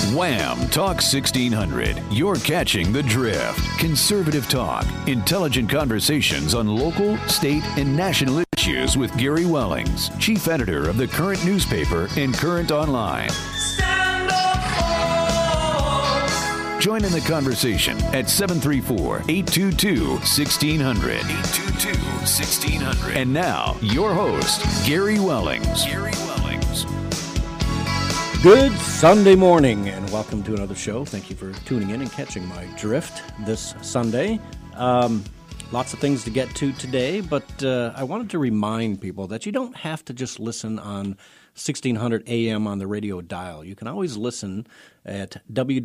Wham! Talk 1600. You're catching the drift. Conservative talk, intelligent conversations on local, state, and national issues with Gary Wellings, chief editor of the Current newspaper and Current Online. Stand up for. Join in the conversation at 734-822-1600. 822-1600. And now, your host, Gary Wellings. Gary Wellings. Good Sunday morning, and welcome to another show. Thank you for tuning in and catching my drift this Sunday. Lots of things to get to today, but I wanted to remind people that you don't have to just listen on 1600 AM on the radio dial. You can always listen at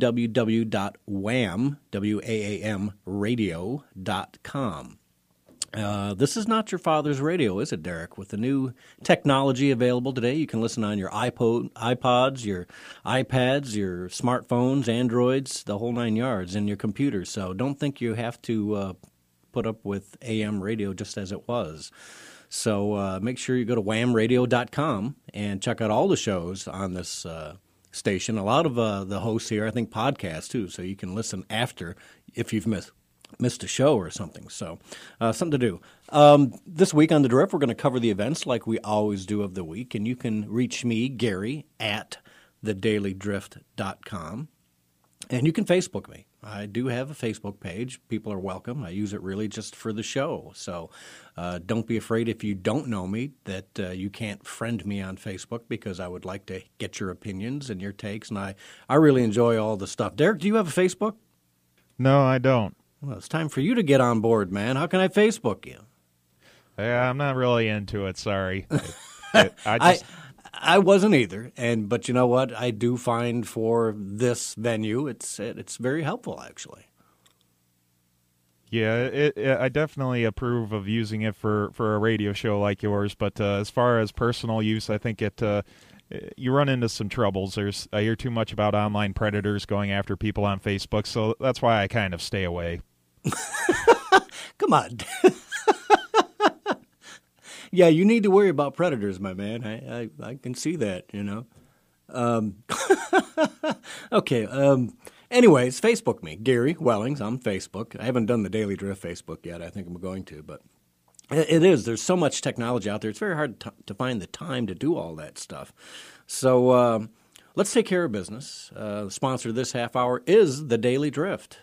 www.whamradio.com. This is not your father's radio, is it, Derek? With the new technology available today, you can listen on your iPods, your iPads, your smartphones, Androids, the whole nine yards, and your computers. So don't think you have to put up with AM radio just as it was. So make sure you go to whamradio.com and check out all the shows on this station. A lot of the hosts here, I think, podcast too, so you can listen after if you've missed a show or something. So something to do. This week on The Drift, we're going to cover the events like we always do of the week, and you can reach me, Gary, at thedailydrift.com, and you can Facebook me. I do have a Facebook page. People are welcome. I use it really just for the show. So don't be afraid if you don't know me that you can't friend me on Facebook, because I would like to get your opinions and your takes, and I really enjoy all the stuff. Derek, do you have a Facebook? No, I don't. Well, it's time for you to get on board, man. How can I Facebook you? Yeah, I'm not really into it. Sorry. I wasn't either, but you know what? I do find for this venue, it's very helpful, actually. Yeah, I definitely approve of using it for a radio show like yours. But as far as personal use, I think you run into some troubles. I hear too much about online predators going after people on Facebook, so that's why I kind of stay away. Come on. Yeah, you need to worry about predators, my man. I can see that, you know. Okay. Anyways, Facebook me, Gary Wellings. I'm Facebook. I haven't done the Daily Drift Facebook yet. I think I'm going to, but it is. There's so much technology out there. It's very hard to find the time to do all that stuff. So let's take care of business. The sponsor of this half hour is The Daily Drift.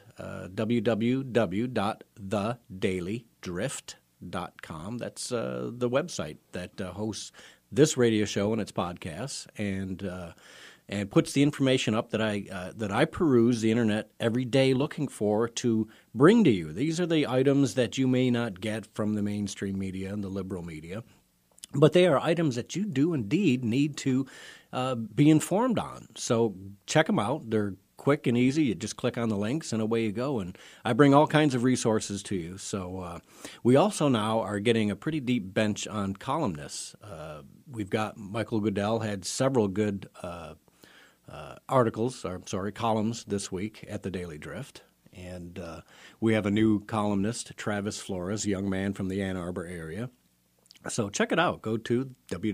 www.thedailydrift.com. That's the website that hosts this radio show and its podcasts, and puts the information up that I peruse the internet every day looking for to bring to you. These are the items that you may not get from the mainstream media and the liberal media, but they are items that you do indeed need to be informed on. So check them out. They're quick and easy. You just click on the links and away you go. And I bring all kinds of resources to you. So we also now are getting a pretty deep bench on columnists. We've got Michael Goodell had several good columns this week at the Daily Drift. And we have a new columnist, Travis Flores, a young man from the Ann Arbor area. So check it out. Go to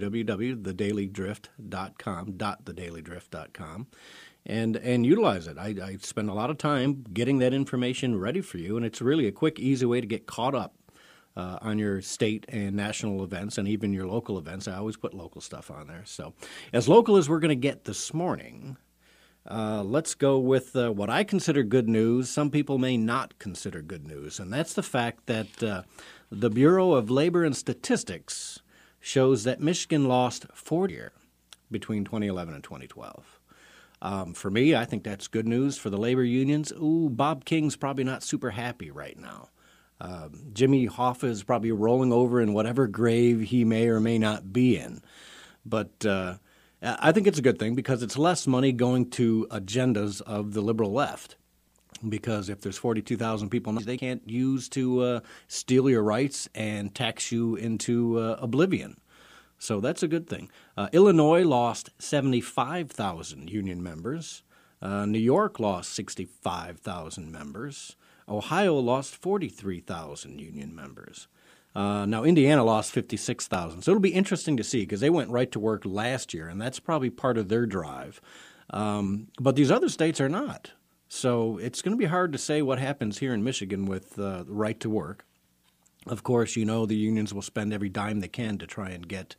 www.thedailydrift.com, and utilize it. I spend a lot of time getting that information ready for you, and it's really a quick, easy way to get caught up on your state and national events and even your local events. I always put local stuff on there. So as local as we're going to get this morning, let's go with what I consider good news. Some people may not consider good news, and that's the fact that the Bureau of Labor and Statistics shows that Michigan lost 40 between 2011 and 2012. For me, I think that's good news. For the labor unions, Bob King's probably not super happy right now. Jimmy Hoffa is probably rolling over in whatever grave he may or may not be in. But I think it's a good thing because it's less money going to agendas of the liberal left. Because if there's 42,000 people they can't use to steal your rights and tax you into oblivion. So that's a good thing. Illinois lost 75,000 union members. New York lost 65,000 members. Ohio lost 43,000 union members. Now, Indiana lost 56,000. So it'll be interesting to see because they went right to work last year, and that's probably part of their drive. But these other states are not. So it's going to be hard to say what happens here in Michigan with the right to work. Of course, you know the unions will spend every dime they can to try and get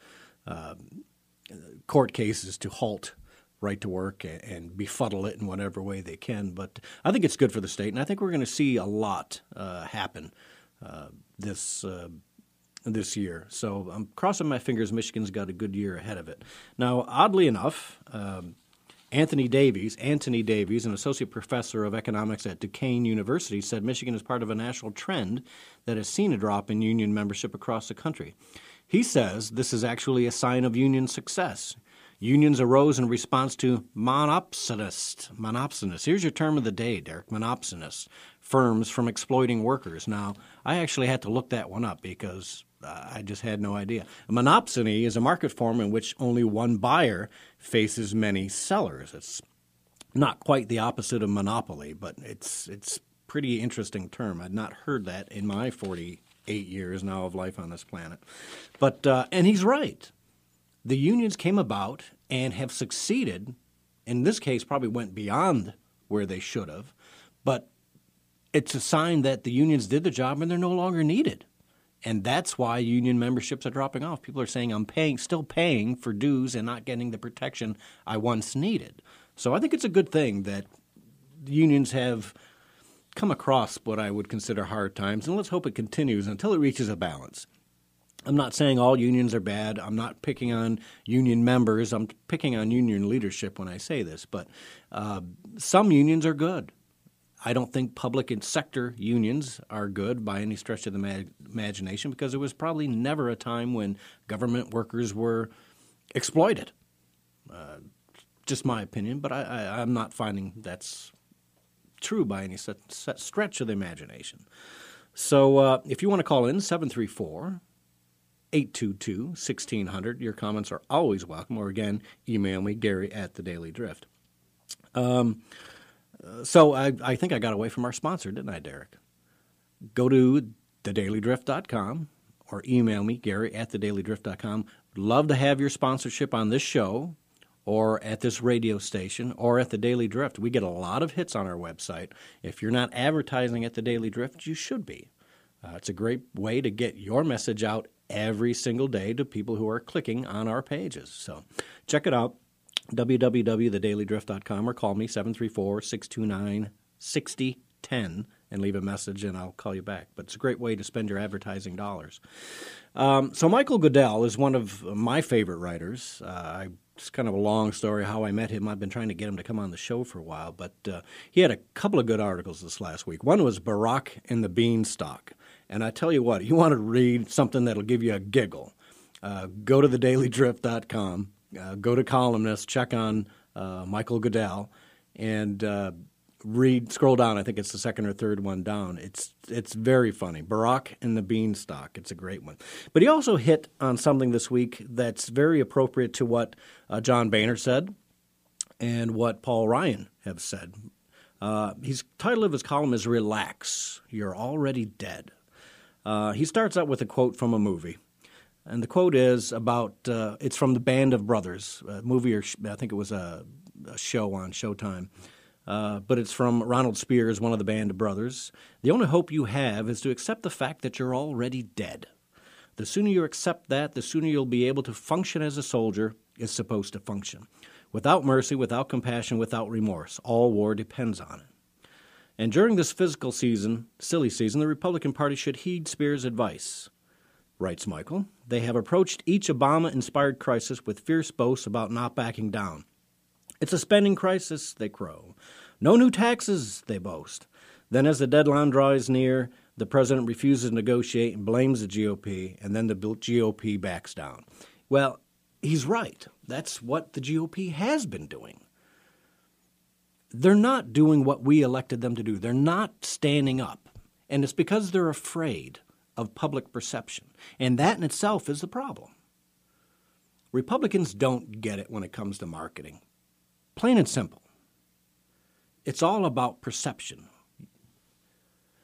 court cases to halt right to work and befuddle it in whatever way they can. But I think it's good for the state, and I think we're going to see a lot happen this year. So I'm crossing my fingers Michigan's got a good year ahead of it. Now, oddly enough, Anthony Davies, an associate professor of economics at Duquesne University, said Michigan is part of a national trend that has seen a drop in union membership across the country. He says this is actually a sign of union success. Unions arose in response to monopsonists. Here's your term of the day, Derek, monopsonists, firms from exploiting workers. Now, I actually had to look that one up because I just had no idea. A monopsony is a market form in which only one buyer faces many sellers. It's not quite the opposite of monopoly, but it's pretty interesting term. I'd not heard that in my 48 years now of life on this planet. But and he's right. The unions came about and have succeeded. In this case, probably went beyond where they should have. But it's a sign that the unions did the job and they're no longer needed. And that's why union memberships are dropping off. People are saying, I'm still paying for dues and not getting the protection I once needed. So I think it's a good thing that the unions have come across what I would consider hard times, and let's hope it continues until it reaches a balance. I'm not saying all unions are bad. I'm not picking on union members. I'm picking on union leadership when I say this. But some unions are good. I don't think public and sector unions are good by any stretch of the imagination because there was probably never a time when government workers were exploited. Just my opinion, but I'm not finding that's true by any set stretch of the imagination. So if you want to call in, 734-822-1600. Your comments are always welcome. Or again, email me, Gary at The Daily Drift. So I think I got away from our sponsor, didn't I, Derek? Go to thedailydrift.com or email me, Gary at thedailydrift.com. Love to have your sponsorship on this show or at this radio station or at The Daily Drift. We get a lot of hits on our website. If you're not advertising at The Daily Drift, you should be. It's a great way to get your message out every single day to people who are clicking on our pages. So check it out, www.thedailydrift.com, or call me, 734-629-6010, and leave a message, and I'll call you back. But it's a great way to spend your advertising dollars. So Michael Goodell is one of my favorite writers. It's kind of a long story how I met him. I've been trying to get him to come on the show for a while, but he had a couple of good articles this last week. One was Barack and the Beanstalk. And I tell you what, you want to read something that'll give you a giggle, go to thedailydrift.com, go to columnists, check on Michael Goodell, and scroll down. I think it's the second or third one down. It's very funny. Barack and the Beanstalk. It's a great one. But he also hit on something this week that's very appropriate to what John Boehner said and what Paul Ryan have said. His title of his column is Relax, You're Already Dead. He starts out with a quote from a movie. And the quote is about, it's from The Band of Brothers, a movie, or I think it was a show on Showtime. But it's from Ronald Spears, one of the Band of Brothers. The only hope you have is to accept the fact that you're already dead. The sooner you accept that, the sooner you'll be able to function as a soldier is supposed to function. Without mercy, without compassion, without remorse. All war depends on it. And during this fiscal season, silly season, the Republican Party should heed Spears' advice. Writes Michael, they have approached each Obama-inspired crisis with fierce boasts about not backing down. It's a spending crisis, they crow. No new taxes, they boast. Then as the deadline draws near, the president refuses to negotiate and blames the GOP, and then the GOP backs down. Well, he's right. That's what the GOP has been doing. They're not doing what we elected them to do. They're not standing up. And it's because they're afraid of public perception. And that in itself is the problem. Republicans don't get it when it comes to marketing. Plain and simple. It's all about perception.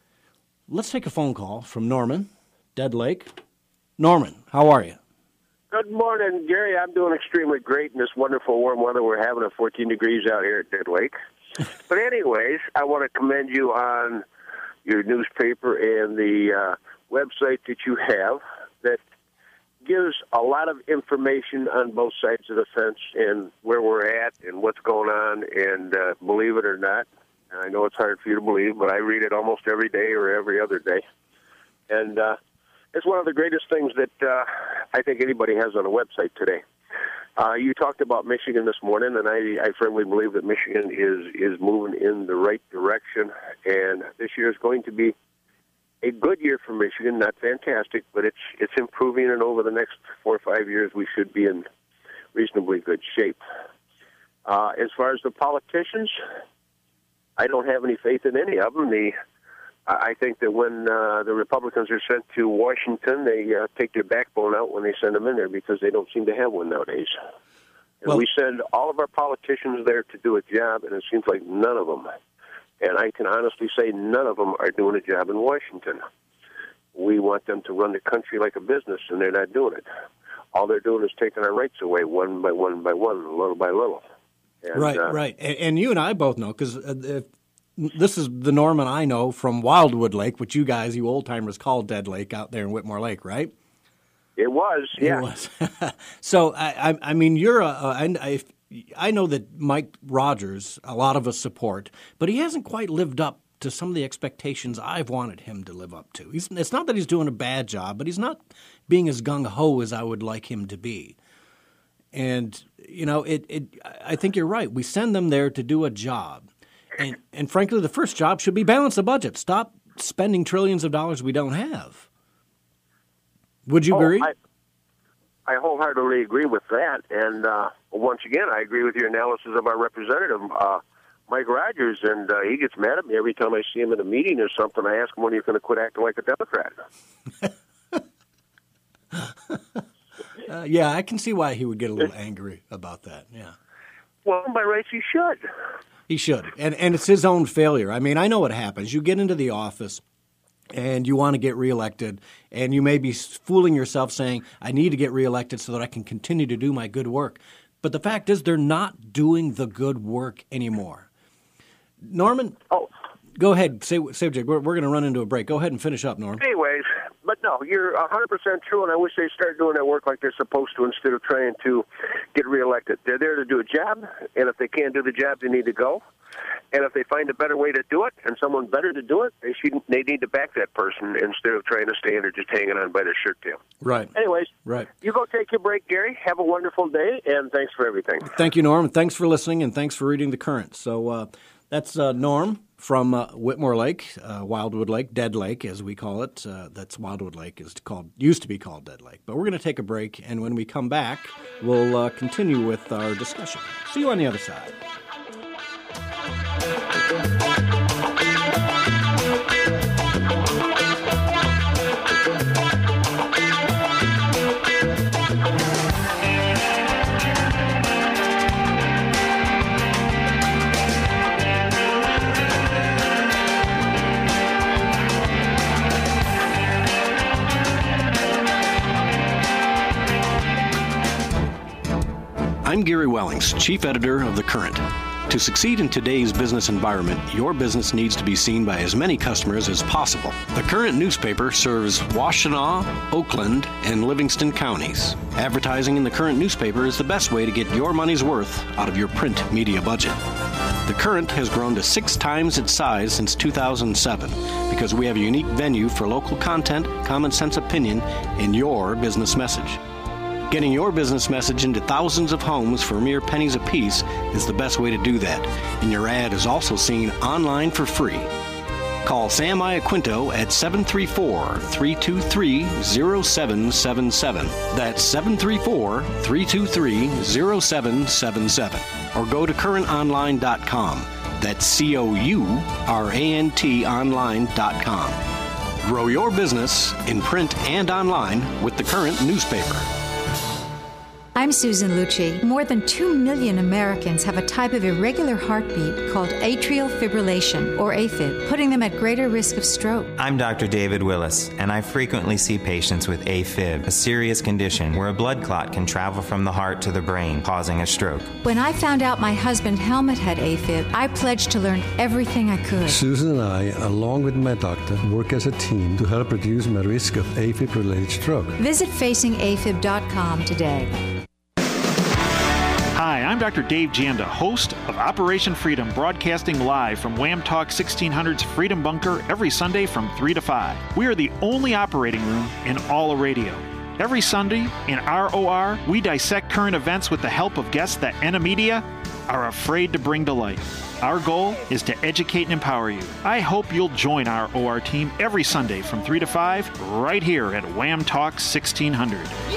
Let's take a phone call from Norman, Dead Lake. Norman, how are you? Good morning, Gary. I'm doing extremely great in this wonderful warm weather we're having at 14 degrees out here at Dead Lake. But anyways, I want to commend you on your newspaper and the website that you have that gives a lot of information on both sides of the fence and where we're at and what's going on. And believe it or not, and I know it's hard for you to believe, but I read it almost every day or every other day. And it's one of the greatest things that I think anybody has on a website today. You talked about Michigan this morning, and I firmly believe that Michigan is moving in the right direction. And this year is going to be a good year for Michigan, not fantastic, but it's improving, and over the next 4 or 5 years, we should be in reasonably good shape. As far as the politicians, I don't have any faith in any of them. I think that when the Republicans are sent to Washington, they take their backbone out when they send them in there because they don't seem to have one nowadays. And we send all of our politicians there to do a job, and it seems like none of them, and I can honestly say none of them are doing a job in Washington. We want them to run the country like a business, and they're not doing it. All they're doing is taking our rights away one by one by one, little by little. And, right. And you and I both know, because this is the Norman I know from Wildwood Lake, which you guys, you old-timers, call Dead Lake out there in Whitmore Lake, right? It was, yeah. It was. So, I mean, I know that Mike Rogers, a lot of us support, but he hasn't quite lived up to some of the expectations I've wanted him to live up to. It's not that he's doing a bad job, but he's not being as gung-ho as I would like him to be. And, you know, I think you're right. We send them there to do a job. And frankly, the first job should be balance the budget. Stop spending trillions of dollars we don't have. Would you agree? I wholeheartedly agree with that. And once again, I agree with your analysis of our representative, Mike Rogers. And he gets mad at me every time I see him in a meeting or something. I ask him when he's going to quit acting like a Democrat. Yeah, I can see why he would get a little angry about that. Yeah. Well, by rights, he should. He should. And it's his own failure. I mean, I know what happens. You get into the office and you want to get reelected, and you may be fooling yourself saying, I need to get reelected so that I can continue to do my good work. But the fact is they're not doing the good work anymore. Norman? Oh. Go ahead. Say we're going to run into a break. Go ahead and finish up, Norm. Anyways, but no, you're 100% true, and I wish they started doing that work like they're supposed to instead of trying to get reelected. They're there to do a job, and if they can't do the job, they need to go. And if they find a better way to do it and someone better to do it, they need to back that person instead of trying to stay in or just hanging on by their shirt tail. Right. Anyways, right. You go take your break, Gary. Have a wonderful day, and thanks for everything. Thank you, Norm. Thanks for listening, and thanks for reading the Current. So that's Norm from Whitmore Lake, Wildwood Lake, Dead Lake, as we call it. That's Wildwood Lake used to be called Dead Lake. But we're going to take a break, and when we come back, we'll continue with our discussion. See you on the other side. I'm Gary Wellings, Chief Editor of The Current. To succeed in today's business environment, your business needs to be seen by as many customers as possible. The Current newspaper serves Washtenaw, Oakland, and Livingston counties. Advertising in the Current newspaper is the best way to get your money's worth out of your print media budget. The Current has grown to 6 times its size since 2007 because we have a unique venue for local content, common sense opinion, and your business message. Getting your business message into thousands of homes for mere pennies apiece is the best way to do that, and your ad is also seen online for free. Call Sam Iaquinto at 734-323-0777. That's 734-323-0777. Or go to currantonline.com. That's COURANT online.com. Grow your business in print and online with the Current newspaper. I'm Susan Lucci. More than 2 million Americans have a type of irregular heartbeat called atrial fibrillation, or AFib, putting them at greater risk of stroke. I'm Dr. David Willis, and I frequently see patients with AFib, a serious condition where a blood clot can travel from the heart to the brain, causing a stroke. When I found out my husband Helmut had AFib, I pledged to learn everything I could. Susan and I, along with my doctor, work as a team to help reduce my risk of AFib-related stroke. Visit facingafib.com today. Hi, I'm Dr. Dave Janda, host of Operation Freedom, broadcasting live from Wham Talk 1600's Freedom Bunker every Sunday from 3 to 5. We are the only operating room in all of radio. Every Sunday in ROR, we dissect current events with the help of guests that NA Media are afraid to bring to light. Our goal is to educate and empower you. I hope you'll join our OR team every Sunday from 3 to 5 right here at Wham Talk 1600.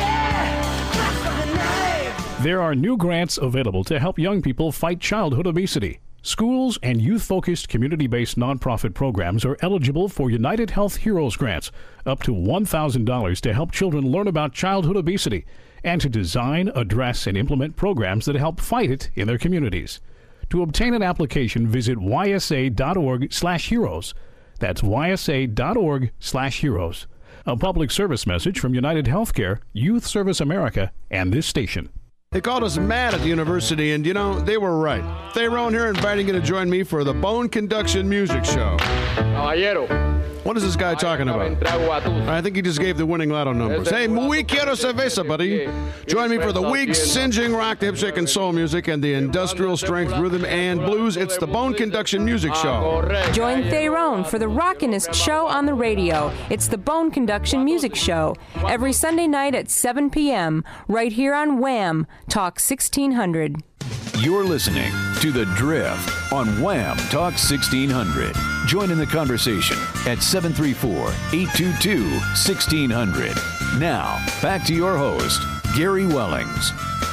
There are new grants available to help young people fight childhood obesity. Schools and youth-focused community-based nonprofit programs are eligible for United Health Heroes grants, up to $1,000 to help children learn about childhood obesity and to design, address, and implement programs that help fight it in their communities. To obtain an application, visit ysa.org/heroes. That's ysa.org/heroes. A public service message from United Healthcare, Youth Service America, and this station. They called us mad at the university, and, they were right. Theron here inviting you to join me for the Bone Conduction Music Show. What is this guy talking about? I think he just gave the winning lotto numbers. Hey, muy quiero cerveza, buddy. Join me for the wig-singeing rock, the hip-shaking soul music, and the industrial strength rhythm and blues. It's the Bone Conduction Music Show. Join Theron for the rockinest show on the radio. It's the Bone Conduction Music Show. Every Sunday night at 7 p.m. right here on Wham Talk 1600. You're listening to The Drift on Wham Talk 1600. Join in the conversation at 734-822-1600. Now, back to your host, Gary Wellings.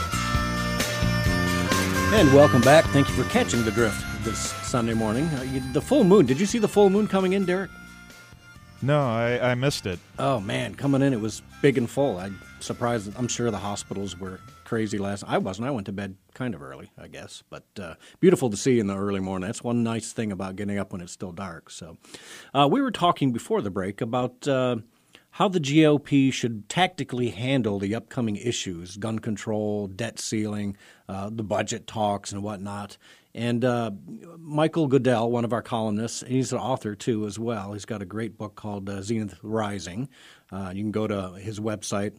And welcome back. Thank you for catching The Drift this Sunday morning. The full moon. Did you see the full moon coming in, Derek? No, I missed it. Oh, man. Coming in, it was big and full. I'm surprised. I'm sure the hospitals were crazy last. I wasn't. I went to bed kind of early, I guess. But beautiful to see in the early morning. That's one nice thing about getting up when it's still dark. So we were talking before the break about how the GOP should tactically handle the upcoming issues, gun control, debt ceiling, the budget talks and whatnot. And Michael Goodell, one of our columnists, he's an author too as well. He's got a great book called Zenith Rising. You can go to his website,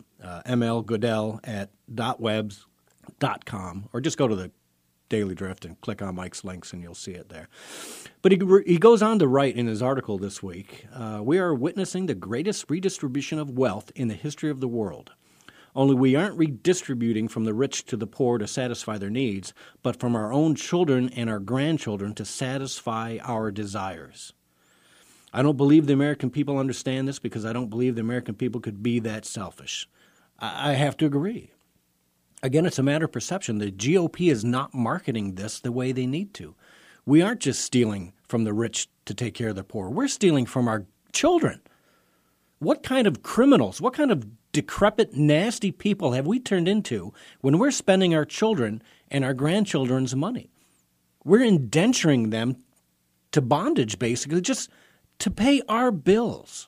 mlgoodell.webs.com, or just go to the Daily Drift and click on Mike's links and you'll see it there. But he goes on to write in his article this week, we are witnessing the greatest redistribution of wealth in the history of the world. Only we aren't redistributing from the rich to the poor to satisfy their needs, but from our own children and our grandchildren to satisfy our desires. I don't believe the American people understand this because I don't believe the American people could be that selfish. I have to agree. Again, it's a matter of perception. The GOP is not marketing this the way they need to. We aren't just stealing from the rich to take care of the poor. We're stealing from our children. What kind of criminals, what kind of decrepit, nasty people have we turned into when we're spending our children and our grandchildren's money? We're indenturing them to bondage, basically, just to pay our bills.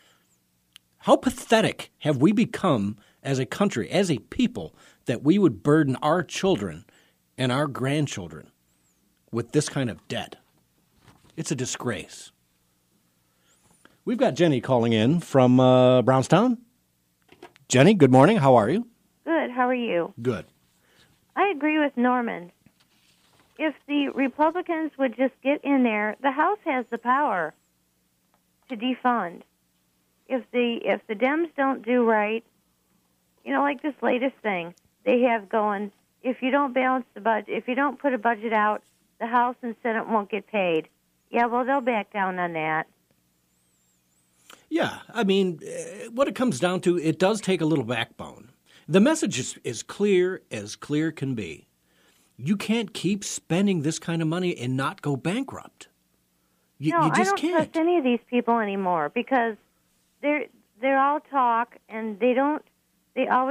How pathetic have we become as a country, as a people, that we would burden our children and our grandchildren with this kind of debt? It's a disgrace. We've got Jenny calling in from Brownstown. Jenny, good morning. How are you? Good. How are you? Good. I agree with Norman. If the Republicans would just get in there, the House has the power to defund. If the Dems don't do right, like this latest thing they have going, if you don't balance the budget, if you don't put a budget out, the House and Senate won't get paid. Yeah, well, they'll back down on that. Yeah, I mean, what it comes down to, it does take a little backbone. The message is clear as clear can be. You can't keep spending this kind of money and not go bankrupt. You just can't. I don't trust any of these people anymore because they're all talk and they always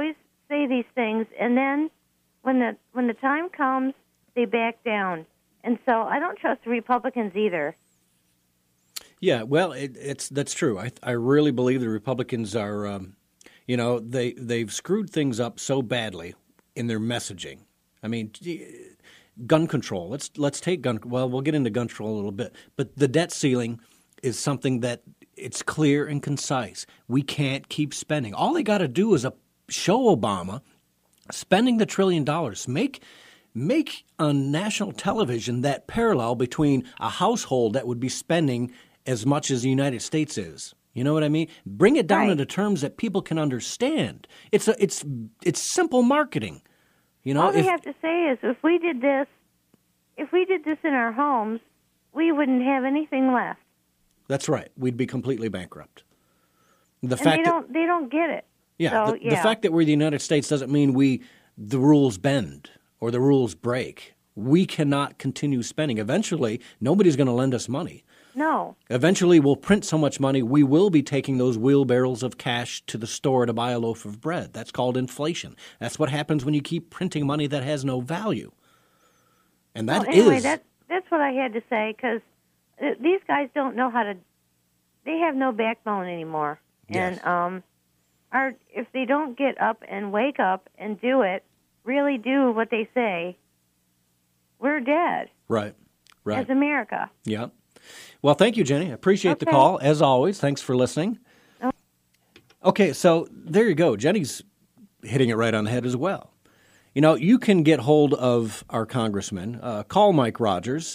say these things, and then when the time comes, they back down. And so I don't trust the Republicans either. Yeah, well, that's true. I really believe the Republicans are, they've screwed things up so badly in their messaging. I mean, gun control. Let's take gun. Well, we'll get into gun control a little bit, but the debt ceiling is something that it's clear and concise. We can't keep spending. All they got to do is show Obama spending the $1 trillion. Make on national television that parallel between a household that would be spending as much as the United States is. You know what I mean? Bring it down into terms that people can understand. It's simple marketing. You know, all they have to say is, if we did this in our homes, we wouldn't have anything left. That's right. We'd be completely bankrupt. They don't get it. Yeah, so, the fact that we're the United States doesn't mean the rules bend or the rules break. We cannot continue spending. Eventually, nobody's going to lend us money. No. Eventually, we'll print so much money, we will be taking those wheelbarrows of cash to the store to buy a loaf of bread. That's called inflation. That's what happens when you keep printing money that has no value. And that's what I had to say, because these guys don't know how to. They have no backbone anymore. Yes. And if they don't get up and wake up and do it, really do what they say, we're dead. Right. As America. Yeah. Well, thank you, Jenny. I appreciate the call, as always. Thanks for listening. Okay, so there you go. Jenny's hitting it right on the head as well. You know, you can get hold of our congressman. Call Mike Rogers,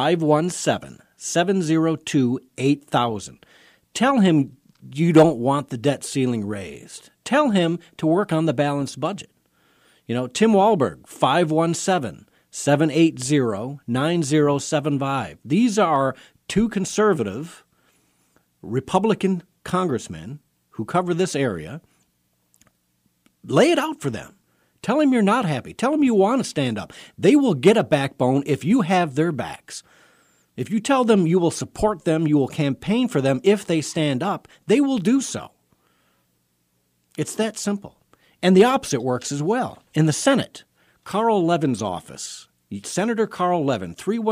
517-702-8000. Tell him you don't want the debt ceiling raised. Tell him to work on the balanced budget. You know, Tim Walberg, 517-780-9075. These are two conservative Republican congressmen who cover this area. Lay it out for them. Tell them you're not happy. Tell them you want to stand up. They will get a backbone if you have their backs. If you tell them you will support them, you will campaign for them if they stand up, they will do so. It's that simple. And the opposite works as well. In the Senate, Carl Levin's office, Senator Carl Levin,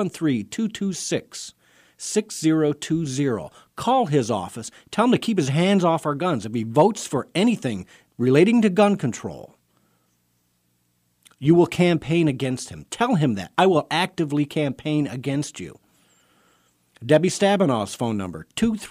313-226-6020. Call his office. Tell him to keep his hands off our guns. If he votes for anything relating to gun control, you will campaign against him. Tell him that. I will actively campaign against you. Debbie Stabenow's phone number,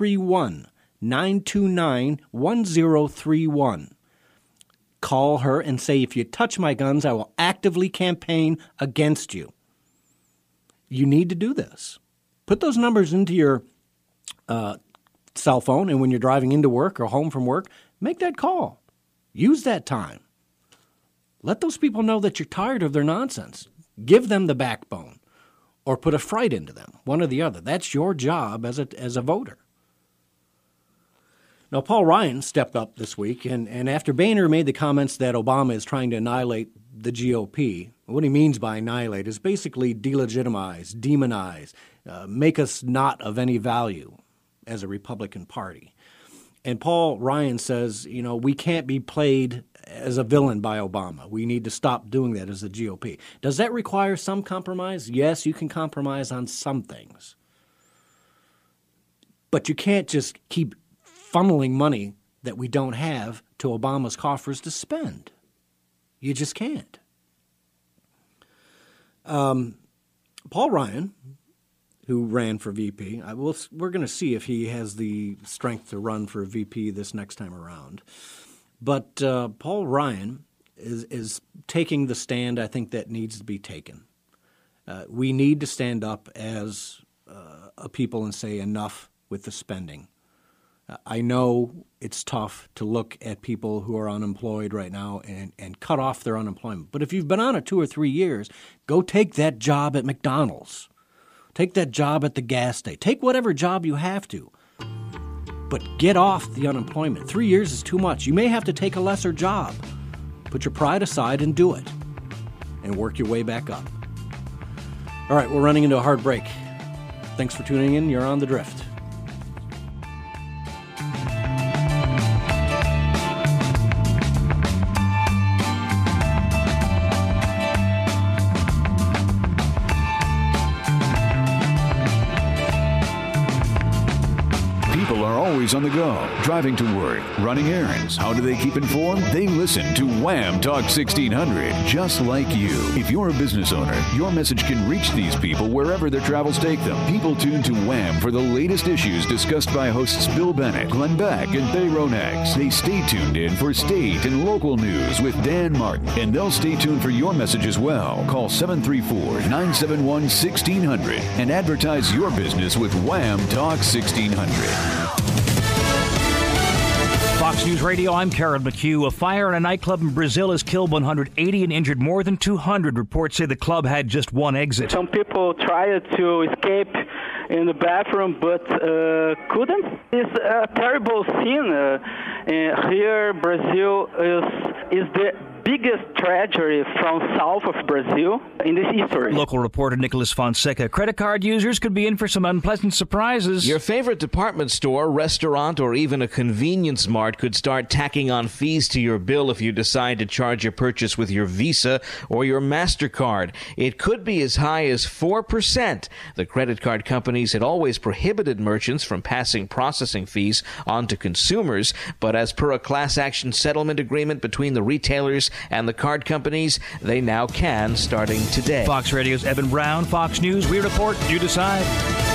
231-929-1031. Call her and say, if you touch my guns, I will actively campaign against you. You need to do this. Put those numbers into your cell phone, and when you're driving into work or home from work, make that call. Use that time. Let those people know that you're tired of their nonsense. Give them the backbone, or put a fright into them, one or the other. That's your job as a voter. Now, Paul Ryan stepped up this week, and after Boehner made the comments that Obama is trying to annihilate the GOP, what he means by annihilate is basically delegitimize, demonize, make us not of any value as a Republican Party. And Paul Ryan says, you know, we can't be played as a villain by Obama. We need to stop doing that as the GOP. Does that require some compromise? Yes, you can compromise on some things. But you can't just keep funneling money that we don't have to Obama's coffers to spend. You just can't. Paul Ryan, who ran for VP, we're going to see if he has the strength to run for VP this next time around. But Paul Ryan is taking the stand I think that needs to be taken. We need to stand up as a people and say enough with the spending. I know it's tough to look at people who are unemployed right now and cut off their unemployment. But if you've been on it 2 or 3 years, go take that job at McDonald's. Take that job at the gas station. Take whatever job you have to. But get off the unemployment. 3 years is too much. You may have to take a lesser job. Put your pride aside and do it. And work your way back up. All right, we're running into a hard break. Thanks for tuning in. You're on The Drift. always on the go, driving to work, running errands. How do they keep informed? They listen to Wham Talk 1600, just like you. If you're a business owner, your message can reach these people wherever their travels take them. People tune to Wham for the latest issues discussed by hosts Bill Bennett, Glenn Beck, and Bay Ronex. They stay tuned in for state and local news with Dan Martin, and they'll stay tuned for your message as well. Call 734-971-1600 and advertise your business with Wham Talk 1600. Fox News Radio, I'm Karen McHugh. A fire in a nightclub in Brazil has killed 180 and injured more than 200. Reports say the club had just one exit. Some people tried to escape in the bathroom but couldn't. It's a terrible scene. Here, Brazil is the biggest tragedy from south of Brazil in this history. Local reporter Nicholas Fonseca. Credit card users could be in for some unpleasant surprises. Your favorite department store, restaurant, or even a convenience mart could start tacking on fees to your bill if you decide to charge your purchase with your Visa or your MasterCard. It could be as high as 4%. The credit card companies had always prohibited merchants from passing processing fees on to consumers, but as per a class action settlement agreement between the retailers and the card companies, they now can, starting today. Fox Radio's Evan Brown, Fox News. We report, you decide.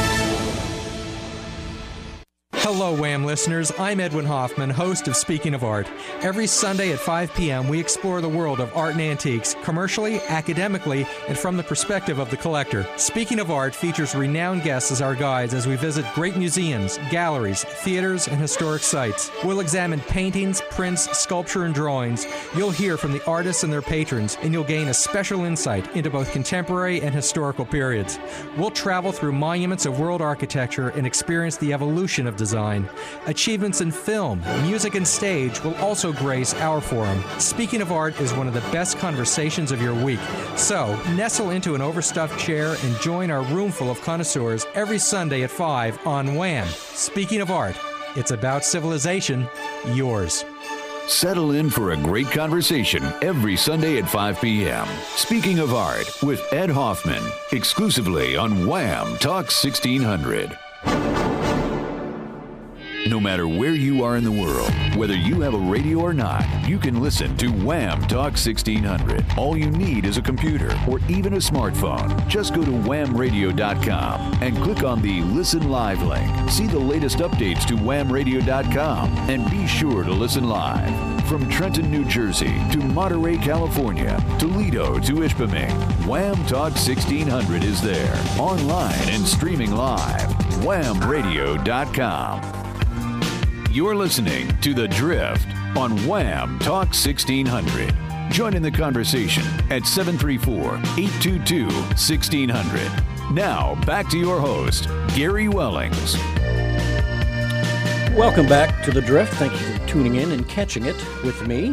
Hello, Wham listeners. I'm Edwin Hoffman, host of Speaking of Art. Every Sunday at 5 p.m., we explore the world of art and antiques, commercially, academically, and from the perspective of the collector. Speaking of Art features renowned guests as our guides as we visit great museums, galleries, theaters, and historic sites. We'll examine paintings, prints, sculpture, and drawings. You'll hear from the artists and their patrons, and you'll gain a special insight into both contemporary and historical periods. We'll travel through monuments of world architecture and experience the evolution of design. Achievements in film, music, and stage will also grace our forum. Speaking of Art is one of the best conversations of your week. So, nestle into an overstuffed chair and join our room full of connoisseurs every Sunday at 5 on Wham! Speaking of Art, it's about civilization, yours. Settle in for a great conversation every Sunday at 5 p.m. Speaking of Art with Ed Hoffman, exclusively on Wham! Talk 1600. No matter where you are in the world, whether you have a radio or not, you can listen to Wham Talk 1600. All you need is a computer or even a smartphone. Just go to whamradio.com and click on the Listen Live link. See the latest updates to whamradio.com and be sure to listen live. From Trenton, New Jersey to Monterey, California, Toledo to Ishpeming, Wham Talk 1600 is there, online and streaming live. whamradio.com. You're listening to The Drift on Wham Talk 1600. Join in the conversation at 734-822-1600. Now, back to your host, Gary Wellings. Welcome back to The Drift. Thank you for tuning in and catching it with me.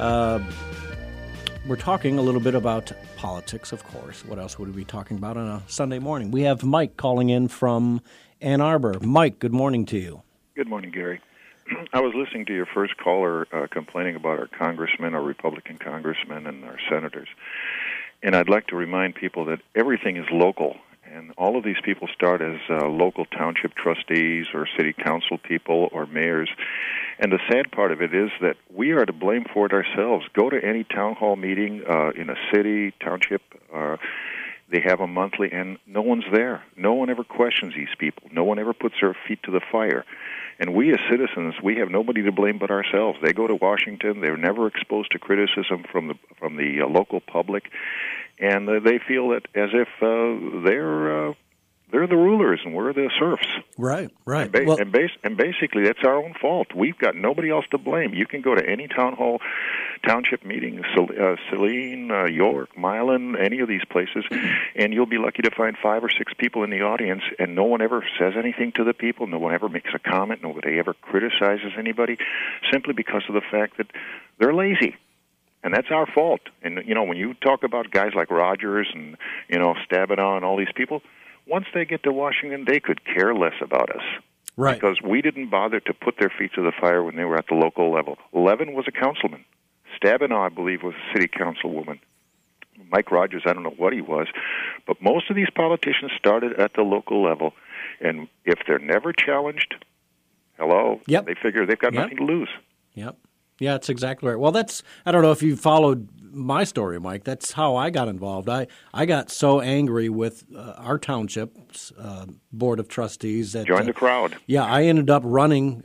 We're talking a little bit about politics, of course. What else would we be talking about on a Sunday morning? We have Mike calling in from Ann Arbor. Mike, good morning to you. Good morning, Gary. I was listening to your first caller complaining about our congressmen, our Republican congressmen, and our senators. And I'd like to remind people that everything is local. And all of these people start as local township trustees or city council people or mayors. And the sad part of it is that we are to blame for it ourselves. Go to any town hall meeting in a city, township, they have a monthly, and no one's there. No one ever questions these people. No one ever puts their feet to the fire. And we as citizens, we have nobody to blame but ourselves. They go to Washington. They're never exposed to criticism from the local public, and they feel that as if they're the rulers and we're the serfs. Right. And basically, that's our own fault. We've got nobody else to blame. You can go to any township meeting, Saline, York, Milan, any of these places, and you'll be lucky to find 5 or 6 people in the audience, and no one ever says anything to the people. No one ever makes a comment. Nobody ever criticizes anybody, simply because of the fact that they're lazy. And that's our fault. And, when you talk about guys like Rogers and, Stabenow and all these people, once they get to Washington, they could care less about us. Right. Because we didn't bother to put their feet to the fire when they were at the local level. Levin was a councilman. Stabenow, I believe, was a city councilwoman. Mike Rogers, I don't know what he was. But most of these politicians started at the local level. And if they're never challenged, Hello? Yep. They figure they've got nothing to lose. Yep. Yeah, that's exactly right. Well, I don't know if you followed my story, Mike. That's how I got involved. I got so angry with our township's board of trustees that join the crowd. Yeah, I ended up running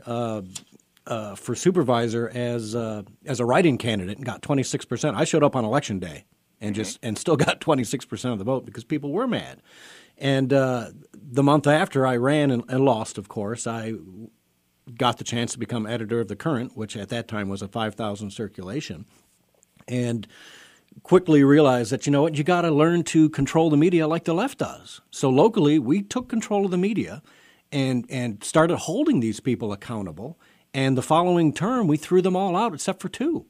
for supervisor as a write-in candidate and got 26%. I showed up on election day and still got 26% of the vote because people were mad. And the month after I ran and lost, of course, I got the chance to become editor of The Current, which at that time was a 5,000 circulation, and quickly realized that, you know what, you got to learn to control the media like the left does. So locally, we took control of the media and started holding these people accountable. And the following term, we threw them all out except for 2.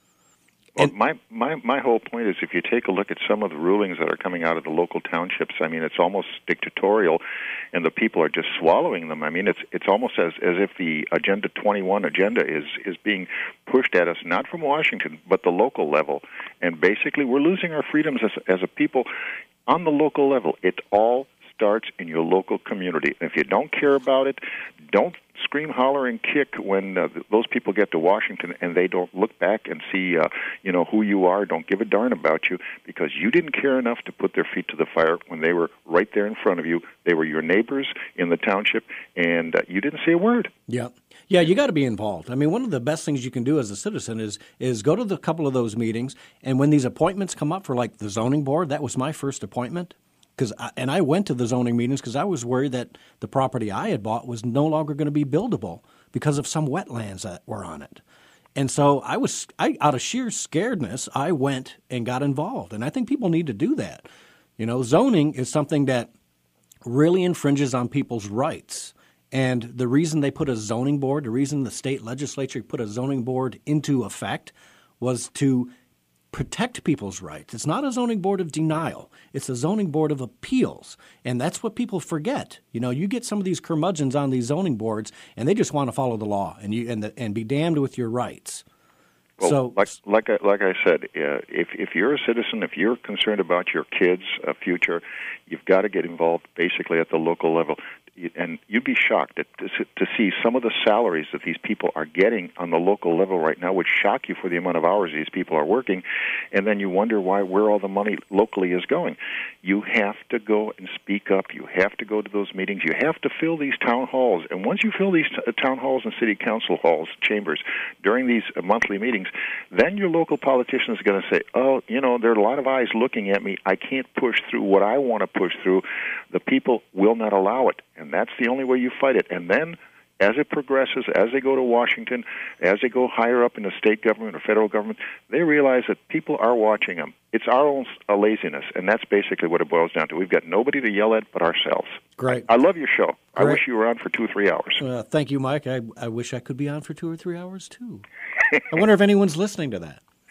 Well, my whole point is if you take a look at some of the rulings that are coming out of the local townships, I mean, it's almost dictatorial, and the people are just swallowing them. I mean, it's almost as if the Agenda 21 agenda is being pushed at us, not from Washington, but the local level. And basically, we're losing our freedoms as a people on the local level. It all starts in your local community. And if you don't care about it, don't scream, holler, and kick when those people get to Washington and they don't look back and see, who you are, don't give a darn about you, because you didn't care enough to put their feet to the fire when they were right there in front of you. They were your neighbors in the township, and you didn't say a word. Yeah. Yeah, you got to be involved. I mean, one of the best things you can do as a citizen is go to a couple of those meetings, and when these appointments come up for, like, the zoning board, that was my first appointment. And I went to the zoning meetings because I was worried that the property I had bought was no longer going to be buildable because of some wetlands that were on it. And so I out of sheer scaredness, I went and got involved. And I think people need to do that. You know, zoning is something that really infringes on people's rights. And the reason they put a zoning board, the reason the state legislature put a zoning board into effect was to protect people's rights. It's not a zoning board of denial. It's a zoning board of appeals. And that's what people forget. You know, you get some of these curmudgeons on these zoning boards, and they just want to follow the law and be damned with your rights. Well, so, like I said, if you're a citizen, if you're concerned about your kids' future, you've got to get involved basically at the local level. And you'd be shocked to see some of the salaries that these people are getting on the local level right now, would shock you for the amount of hours these people are working, and then you wonder where all the money locally is going. You have to go and speak up. You have to go to those meetings. You have to fill these town halls. And once you fill these town halls and city council halls, chambers, during these monthly meetings, then your local politician is going to say, oh, there are a lot of eyes looking at me. I can't push through what I want to push through. The people will not allow it. And that's the only way you fight it. And then, as it progresses, as they go to Washington, as they go higher up in the state government or federal government, they realize that people are watching them. It's our own laziness, and that's basically what it boils down to. We've got nobody to yell at but ourselves. Great. I love your show. Great. I wish you were on for 2 or 3 hours. Thank you, Mike. I wish I could be on for 2 or 3 hours, too. I wonder if anyone's listening to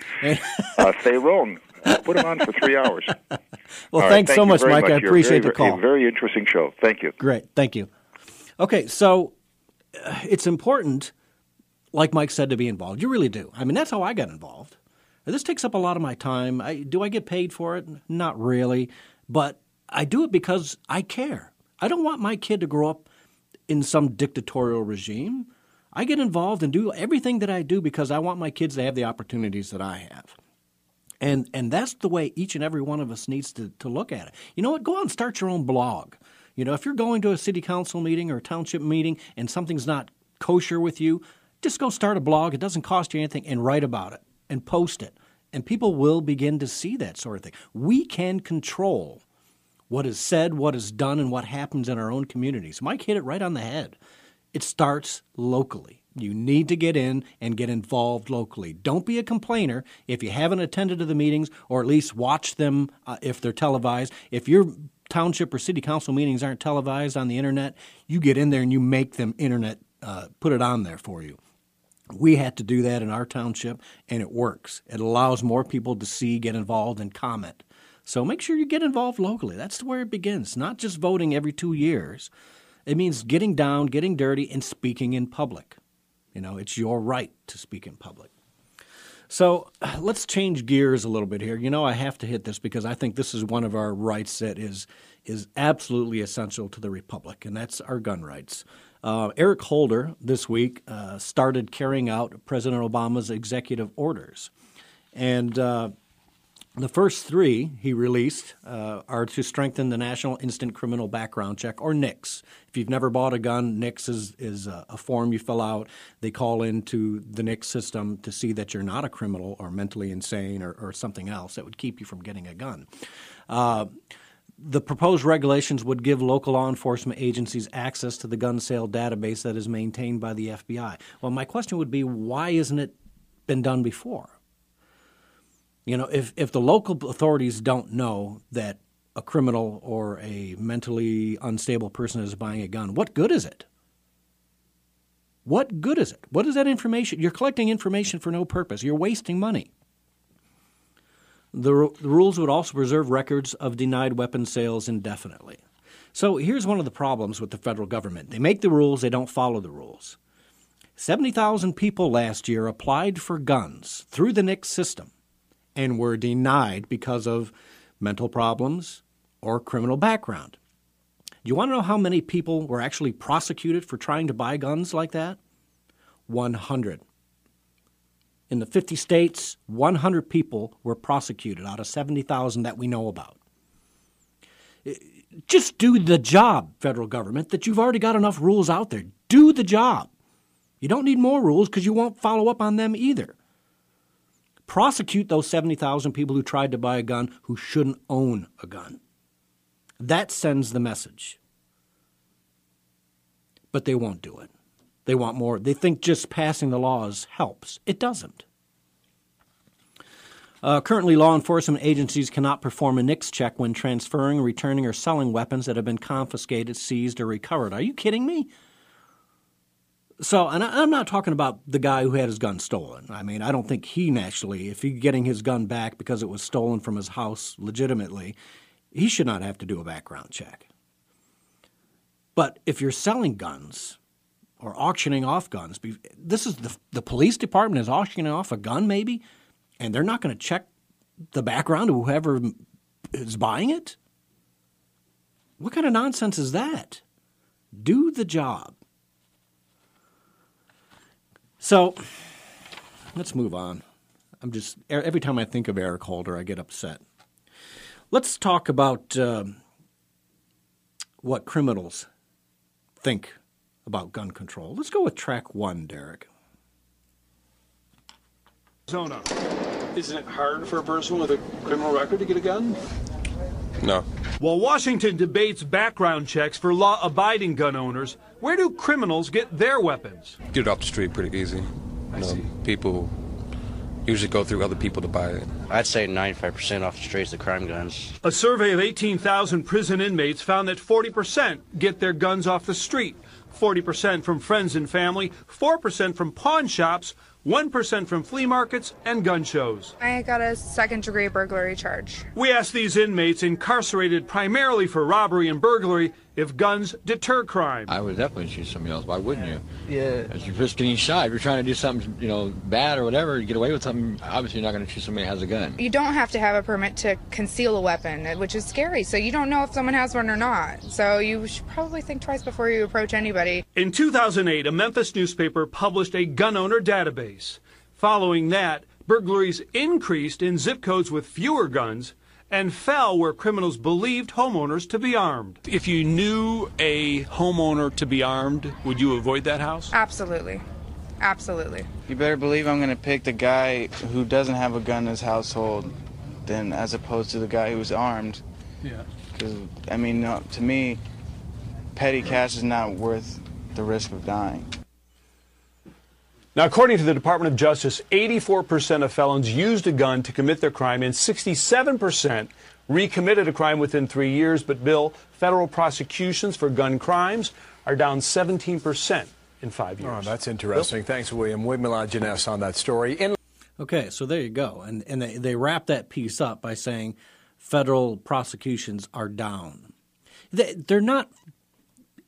that. Stay rolling. Put them on for 3 hours. Well, thanks so much, Mike. I appreciate the call. A very interesting show. Thank you. Great. Thank you. Okay, so it's important, like Mike said, to be involved. You really do. I mean, that's how I got involved. This takes up a lot of my time. Do I get paid for it? Not really. But I do it because I care. I don't want my kid to grow up in some dictatorial regime. I get involved and do everything that I do because I want my kids to have the opportunities that I have. And that's the way each and every one of us needs to look at it. You know what? Go out and start your own blog. You know, if you're going to a city council meeting or a township meeting and something's not kosher with you, just go start a blog. It doesn't cost you anything, and write about it and post it. And people will begin to see that sort of thing. We can control what is said, what is done, and what happens in our own communities. Mike hit it right on the head. It starts locally. You need to get in and get involved locally. Don't be a complainer if you haven't attended to the meetings, or at least watch them if they're televised. If your township or city council meetings aren't televised on the internet, you get in there and you make them internet, put it on there for you. We had to do that in our township, and it works. It allows more people to see, get involved, and comment. So make sure you get involved locally. That's where it begins, not just voting every 2 years. It means getting down, getting dirty, and speaking in public. You know, it's your right to speak in public. So let's change gears a little bit here. You know, I have to hit this because I think this is one of our rights that is absolutely essential to the Republic, and that's our gun rights. Eric Holder this week started carrying out President Obama's executive orders. And the first three he released are to strengthen the National Instant Criminal Background Check, or NICS. If you've never bought a gun, NICS is a form you fill out. They call into the NICS system to see that you're not a criminal or mentally insane or something else that would keep you from getting a gun. The proposed regulations would give local law enforcement agencies access to the gun sale database that is maintained by the FBI. Well, my question would be, why isn't it been done before? You know, if the local authorities don't know that a criminal or a mentally unstable person is buying a gun, what good is it? What good is it? What is that information? You're collecting information for no purpose. You're wasting money. The rules would also preserve records of denied weapon sales indefinitely. So here's one of the problems with the federal government. They make the rules, they don't follow the rules. 70,000 people last year applied for guns through the NICS system and were denied because of mental problems or criminal background. Do you want to know how many people were actually prosecuted for trying to buy guns like that? 100. In the 50 states, 100 people were prosecuted out of 70,000 that we know about. Just do the job, federal government, that you've already got enough rules out there. Do the job. You don't need more rules because you won't follow up on them either. Prosecute those 70,000 people who tried to buy a gun who shouldn't own a gun. That sends the message. But they won't do it. They want more. They think just passing the laws helps. It doesn't. Currently, law enforcement agencies cannot perform a NICS check when transferring, returning, or selling weapons that have been confiscated, seized, or recovered. Are you kidding me? So, and I'm not talking about the guy who had his gun stolen. I mean, I don't think he naturally, if he's getting his gun back because it was stolen from his house legitimately, he should not have to do a background check. But if you're selling guns or auctioning off guns, this is the police department is auctioning off a gun maybe, and they're not going to check the background of whoever is buying it? What kind of nonsense is that? Do the job. So, let's move on. Every time I think of Eric Holder, I get upset. Let's talk about what criminals think about gun control. Let's go with track one, Derek. Arizona. Isn't it hard for a person with a criminal record to get a gun? No. While Washington debates background checks for law-abiding gun owners, where do criminals get their weapons? Get it off the street pretty easy. People usually go through other people to buy it. I'd say 95% off the streets of crime guns. A survey of 18,000 prison inmates found that 40% get their guns off the street, 40% from friends and family, 4% from pawn shops, 1% from flea markets and gun shows. I got a second-degree burglary charge. We asked these inmates, incarcerated primarily for robbery and burglary, if guns deter crime. I would definitely shoot somebody else. Why wouldn't you? Yeah. As you're just getting shot, if you're trying to do something, bad or whatever, you get away with something, obviously you're not going to shoot somebody who has a gun. You don't have to have a permit to conceal a weapon, which is scary. So you don't know if someone has one or not. So you should probably think twice before you approach anybody. In 2008, a Memphis newspaper published a gun owner database. Following that, burglaries increased in zip codes with fewer guns and fell where criminals believed homeowners to be armed. If you knew a homeowner to be armed, would you avoid that house? Absolutely. Absolutely. You better believe I'm going to pick the guy who doesn't have a gun in his household than as opposed to the guy who's armed. Yeah. Because, to me, petty cash is not worth the risk of dying. Now, according to the Department of Justice, 84% of felons used a gun to commit their crime, and 67% recommitted a crime within 3 years. But, Bill, federal prosecutions for gun crimes are down 17% in 5 years. Oh, that's interesting. Bill? Thanks, William. William Lajeunesse on that story. Okay, so there you go. And they wrap that piece up by saying federal prosecutions are down. They're not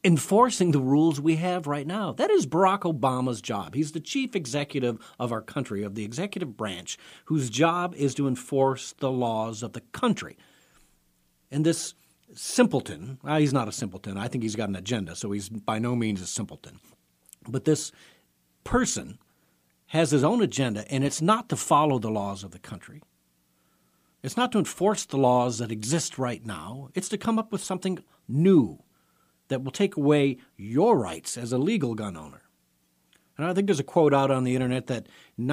enforcing the rules we have right now. That is Barack Obama's job. He's the chief executive of our country, of the executive branch, whose job is to enforce the laws of the country. And this simpleton, he's not a simpleton. I think he's got an agenda, so he's by no means a simpleton. But this person has his own agenda, and it's not to follow the laws of the country. It's not to enforce the laws that exist right now. It's to come up with something new that will take away your rights as a legal gun owner. And I think there's a quote out on the internet that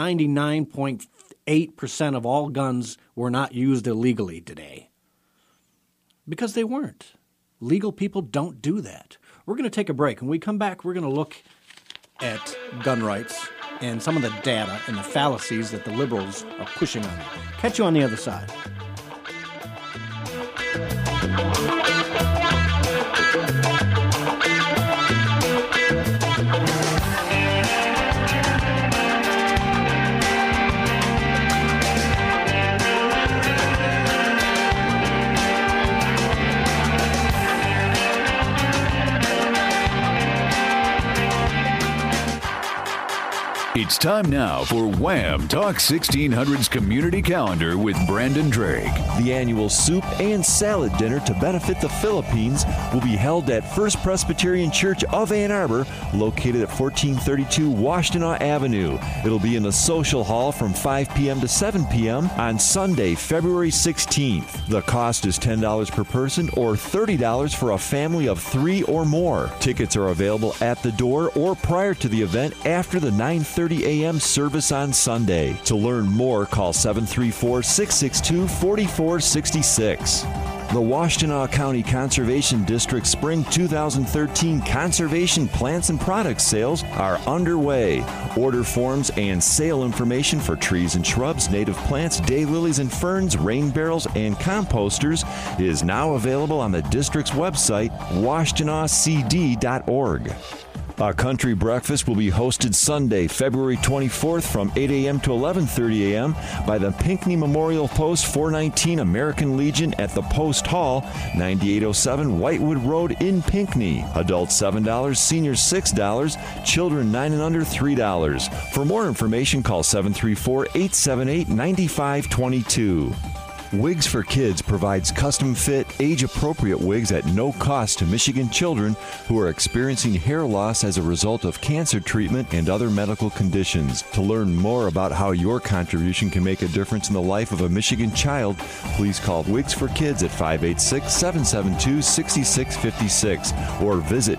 99.8% of all guns were not used illegally today. Because they weren't. Legal people don't do that. We're going to take a break. When we come back, we're going to look at gun rights and some of the data and the fallacies that the liberals are pushing on it. Catch you on the other side. It's time now for Wham! Talk 1600's Community Calendar with Brandon Drake. The annual soup and salad dinner to benefit the Philippines will be held at First Presbyterian Church of Ann Arbor, located at 1432 Washtenaw Avenue. It'll be in the social hall from 5 p.m. to 7 p.m. on Sunday, February 16th. The cost is $10 per person or $30 for a family of 3 or more. Tickets are available at the door or prior to the event after the 9:30 a.m. service on Sunday. To learn more, call 734-662-4466. The Washtenaw County Conservation District Spring 2013 Conservation Plants and Products sales are underway. Order forms and sale information for trees and shrubs, native plants, daylilies and ferns, rain barrels, and composters is now available on the district's website, washtenawcd.org. A country breakfast will be hosted Sunday, February 24th from 8 a.m. to 11:30 a.m. by the Pinckney Memorial Post 419 American Legion at the Post Hall, 9807 Whitewood Road in Pinckney. Adults $7, seniors $6, children 9 and under $3. For more information, call 734-878-9522. Wigs for Kids provides custom-fit, age-appropriate wigs at no cost to Michigan children who are experiencing hair loss as a result of cancer treatment and other medical conditions. To learn more about how your contribution can make a difference in the life of a Michigan child, please call Wigs for Kids at 586-772-6656 or visit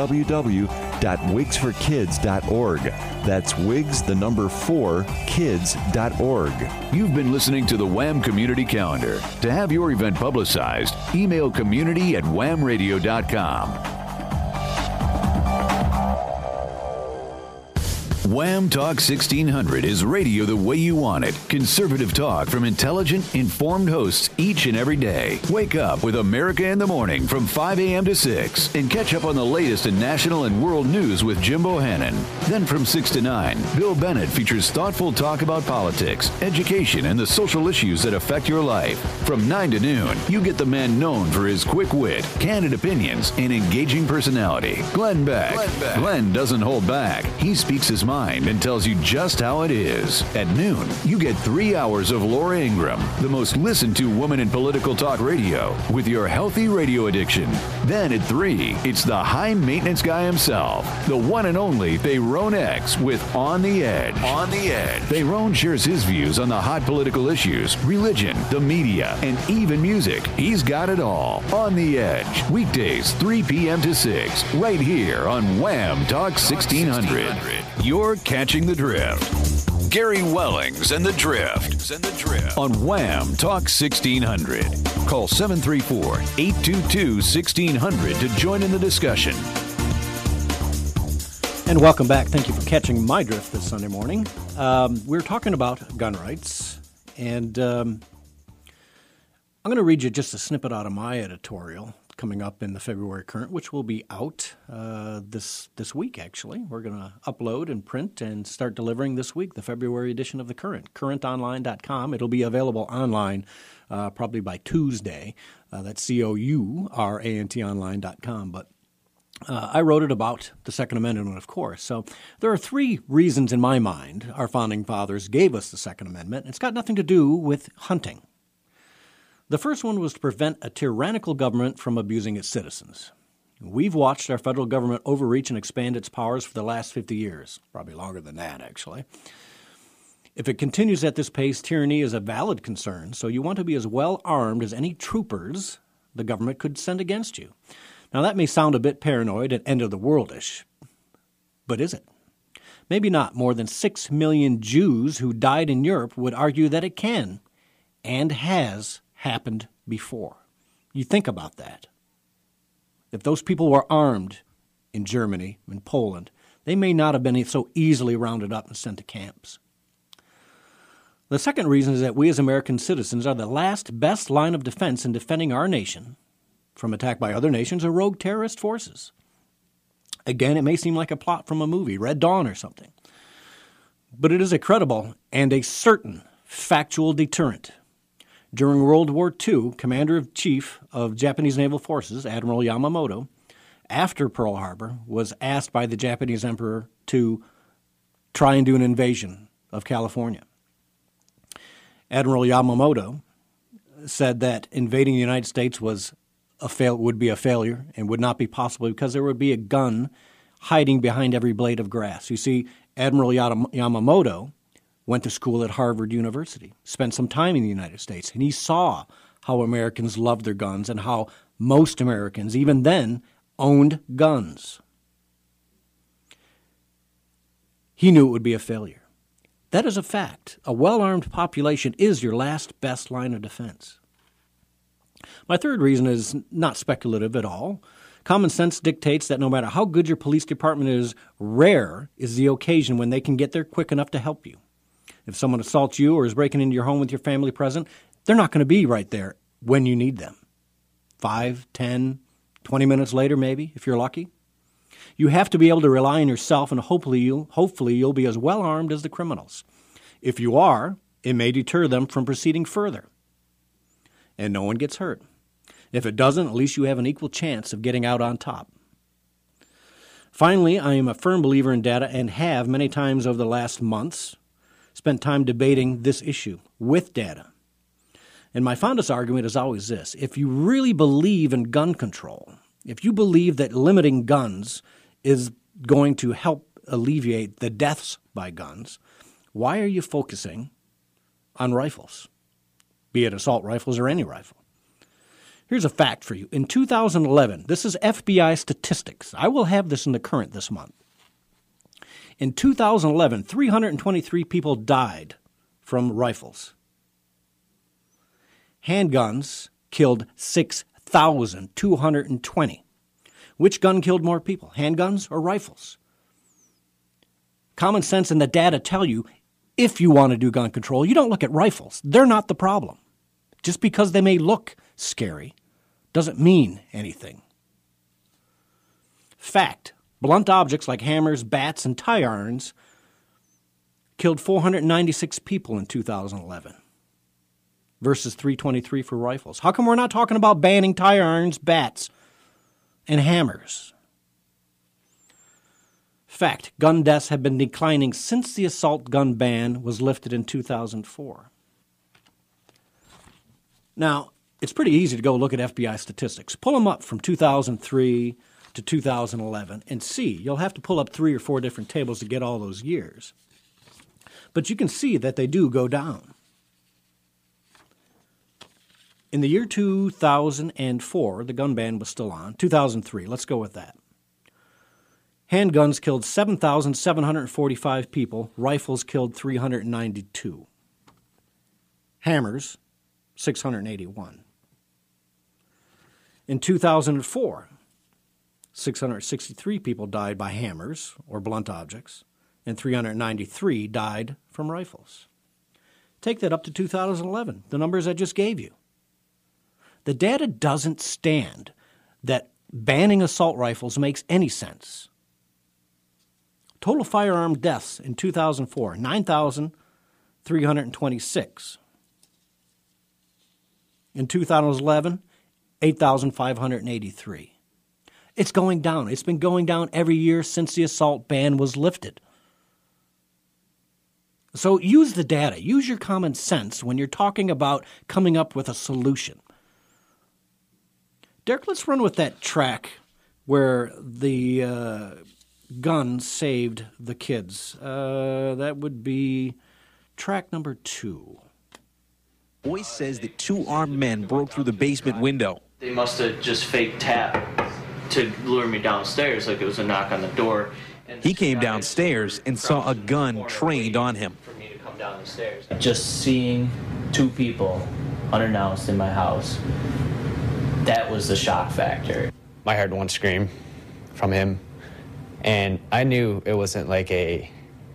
www.wigsforkids.org. That's wigs, the number 4, kids.org. You've been listening to the Wham! Community Calendar. To have your event publicized, email community@whamradio.com. Wham! Talk 1600 is radio the way you want it. Conservative talk from intelligent, informed hosts each and every day. Wake up with America in the Morning from 5 a.m. to 6 and catch up on the latest in national and world news with Jim Bohannon. Then from 6 to 9, Bill Bennett features thoughtful talk about politics, education, and the social issues that affect your life. From 9 to noon, you get the man known for his quick wit, candid opinions, and engaging personality, Glenn Beck. Glenn doesn't hold back. He speaks his mind and tells you just how it is. At noon, you get 3 hours of Laura Ingraham, the most listened to woman in political talk radio, with your healthy radio addiction. Then at 3, it's the high maintenance guy himself, the one and only Theron X with On the Edge. On the Edge. Theron shares his views on the hot political issues, religion, the media, and even music. He's got it all. On the Edge. Weekdays, 3 p.m. to 6, right here on Wham! Talk 1600. You're catching the drift. Gary Wellings and the Drift. On Wham! Talk 1600. Call 734-822-1600 to join in the discussion. And welcome back. Thank you for catching my drift this Sunday morning. We're talking about gun rights, and I'm going to read you just a snippet out of my editorial coming up in the February Current, which will be out this week, actually. We're going to upload and print and start delivering this week, the February edition of the Current, currentonline.com. It'll be available online probably by Tuesday. That's COURANT online.com. But I wrote it about the Second Amendment, of course. So there are three reasons in my mind our founding fathers gave us the Second Amendment. It's got nothing to do with hunting. The first one was to prevent a tyrannical government from abusing its citizens. We've watched our federal government overreach and expand its powers for the last 50 years, probably longer than that, actually. If it continues at this pace, tyranny is a valid concern, so you want to be as well armed as any troopers the government could send against you. Now, that may sound a bit paranoid and end-of-the-world-ish, but is it? Maybe not. More than 6 million Jews who died in Europe would argue that it can and has happened before. You think about that. If those people were armed in Germany, in Poland, they may not have been so easily rounded up and sent to camps. The second reason is that we as American citizens are the last best line of defense in defending our nation from attack by other nations or rogue terrorist forces. Again, it may seem like a plot from a movie, Red Dawn or something, but it is a credible and a certain factual deterrent. During World War II, Commander-in-Chief of Japanese Naval Forces, Admiral Yamamoto, after Pearl Harbor, was asked by the Japanese Emperor to try and do an invasion of California. Admiral Yamamoto said that invading the United States would be a failure and would not be possible because there would be a gun hiding behind every blade of grass. You see, Admiral Yamamoto went to school at Harvard University, spent some time in the United States, and he saw how Americans loved their guns and how most Americans, even then, owned guns. He knew it would be a failure. That is a fact. A well-armed population is your last best line of defense. My third reason is not speculative at all. Common sense dictates that no matter how good your police department is, rare is the occasion when they can get there quick enough to help you. If someone assaults you or is breaking into your home with your family present, they're not going to be right there when you need them. 5, 10, 20 minutes later maybe, if you're lucky. You have to be able to rely on yourself, and hopefully you'll be as well armed as the criminals. If you are, it may deter them from proceeding further. And no one gets hurt. If it doesn't, at least you have an equal chance of getting out on top. Finally, I am a firm believer in data and have many times over the last months spent time debating this issue with data. And my fondest argument is always this. If you really believe in gun control, if you believe that limiting guns is going to help alleviate the deaths by guns, why are you focusing on rifles, be it assault rifles or any rifle? Here's a fact for you. In 2011, this is FBI statistics. I will have this in the Current this month. In 2011, 323 people died from rifles. Handguns killed 6,220. Which gun killed more people, handguns or rifles? Common sense and the data tell you if you want to do gun control, you don't look at rifles. They're not the problem. Just because they may look scary doesn't mean anything. Fact, blunt objects like hammers, bats, and tire irons killed 496 people in 2011 versus 323 for rifles. How come we're not talking about banning tire irons, bats, and hammers? Fact, gun deaths have been declining since the assault gun ban was lifted in 2004. Now, it's pretty easy to go look at FBI statistics. Pull them up from 2003 to 2011 and see. You'll have to pull up 3 or 4 different tables to get all those years. But you can see that they do go down. In the year 2004, the gun ban was still on. 2003, let's go with that. Handguns killed 7,745 people. Rifles killed 392. Hammers, 681. In 2004, 663 people died by hammers or blunt objects, and 393 died from rifles. Take that up to 2011, the numbers I just gave you. The data doesn't stand that banning assault rifles makes any sense. Total firearm deaths in 2004, 9,326. In 2011, 8,583. It's going down. It's been going down every year since the assault ban was lifted. So use the data. Use your common sense when you're talking about coming up with a solution. Derek, let's run with that track where the gun saved the kids. That would be track number 2. Boyce says that 2 armed men broke through the basement window. They must have just fake tapped to lure me downstairs like it was a knock on the door. He came downstairs and saw a gun trained on him. For me to come down the stairs. Just seeing 2 people unannounced in my house, that was the shock factor. I heard one scream from him, and I knew it wasn't like a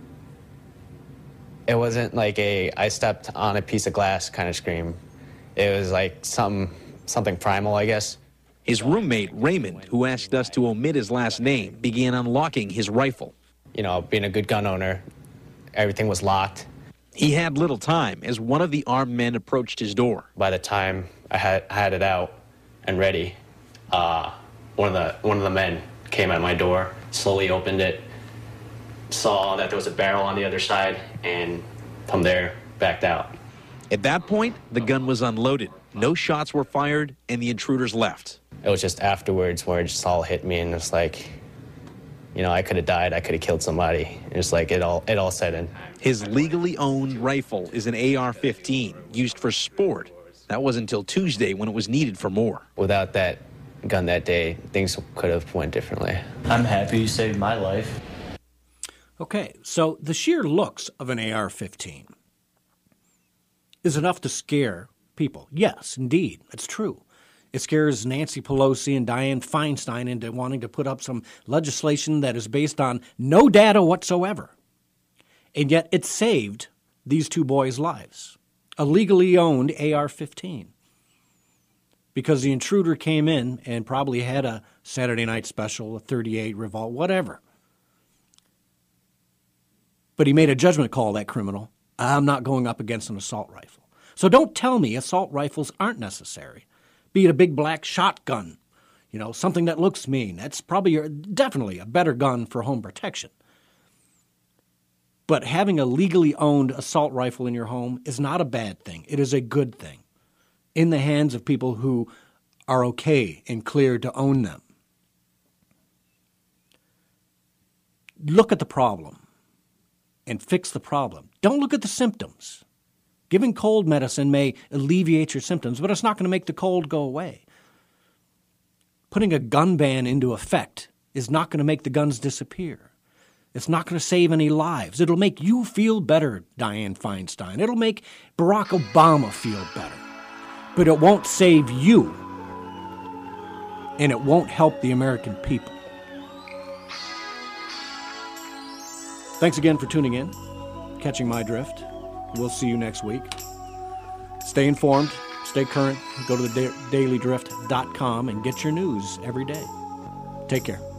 I stepped on a piece of glass kind of scream. It was like something primal, I guess. His roommate, Raymond, who asked us to omit his last name, began unlocking his rifle. You know, being a good gun owner, everything was locked. He had little time as one of the armed men approached his door. By the time I had it out and ready, one of the men came at my door, slowly opened it, saw that there was a barrel on the other side, and from there, backed out. At that point, the gun was unloaded. No shots were fired, and the intruders left. It was just afterwards where it just all hit me, and it's like, you know, I could have died, I could have killed somebody. It's like it all set in. His legally owned rifle is an AR-15 used for sport. That wasn't until Tuesday when it was needed for more. Without that gun that day, things could have went differently. I'm happy you saved my life. Okay, so the sheer looks of an AR-15 is enough to scare people. Yes, indeed, that's true. It scares Nancy Pelosi and Dianne Feinstein into wanting to put up some legislation that is based on no data whatsoever. And yet it saved these 2 boys' lives. A legally owned AR-15. Because the intruder came in and probably had a Saturday Night Special, a .38 revolver, whatever. But he made a judgment call, that criminal. I'm not going up against an assault rifle. So don't tell me assault rifles aren't necessary. Be it a big black shotgun, you know, something that looks mean. That's probably definitely a better gun for home protection. But having a legally owned assault rifle in your home is not a bad thing. It is a good thing in the hands of people who are okay and cleared to own them. Look at the problem and fix the problem. Don't look at the symptoms. Giving cold medicine may alleviate your symptoms, but it's not going to make the cold go away. Putting a gun ban into effect is not going to make the guns disappear. It's not going to save any lives. It'll make you feel better, Dianne Feinstein. It'll make Barack Obama feel better. But it won't save you, and it won't help the American people. Thanks again for tuning in, catching my drift. We'll see you next week. Stay informed, stay current, go to the dailydrift.com and get your news every day. Take care.